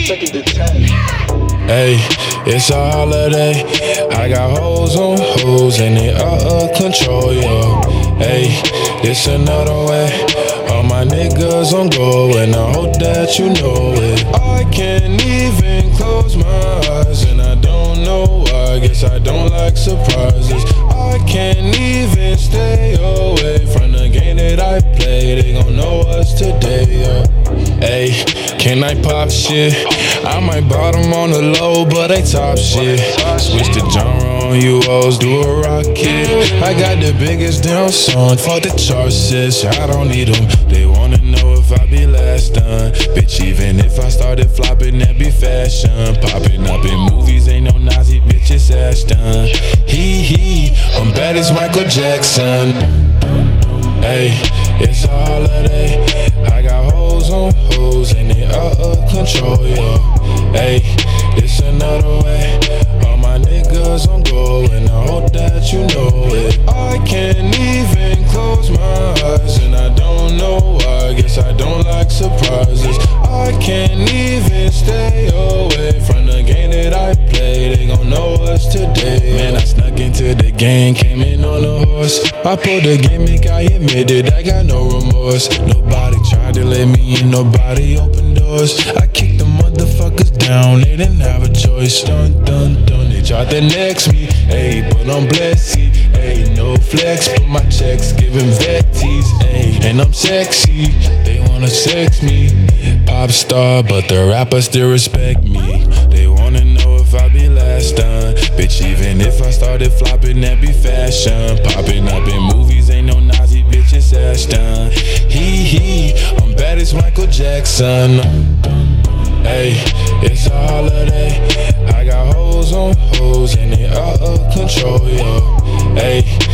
second to 10. Hey, it's a holiday. I got hoes on hoes and they out of control, yo. Hey, this another way. All my niggas on go and I hope that you know it. I can't even close my eyes and I don't know why. Guess I don't like surprises. I can't even stay away from the game that I play. They gon' know us today, yeah. Hey, can I pop shit? I might bottom on the low, but I top shit. Switch the genre on you hoes, do a rocket. I got the biggest damn song, fuck the charts, sis. I don't need them. They wanna know if I be last done. Bitch, even if I started flopping, that be fashion. Popping up in movies, ain't no Nazi bitch, it's Ashton. I'm bad as Michael Jackson. Hey, it's a holiday. I got hoes on hoes and they out of control, yo. Hey, it's another way. All my niggas on go and I hope that you know it. I can't even close my eyes and I don't know why. Guess I don't like surprises. I can't even stay away from the game that I play. They gon' know us today. Man, I snuck into the game, came in on a horse. I pulled the gimmick, I admitted I got no remorse. Nobody tried to let me in, nobody opened doors. I kicked the motherfuckers down, they didn't have a choice. Dun dun dun, they tried to next me. Ayy, but I'm blessed. Ayy, no flex, but my checks giving vetties. Ayy, and I'm sexy, they wanna sex me. Pop star, but the rappers still respect me. They wanna know if I be last done. Bitch, even if I started flopping, that be fashion. Popping up in movies, ain't no Nazi bitch, it's Ashton. I'm bad as Michael Jackson. Hey, it's a holiday. I got hoes on hoes and they out of control, yo. Hey,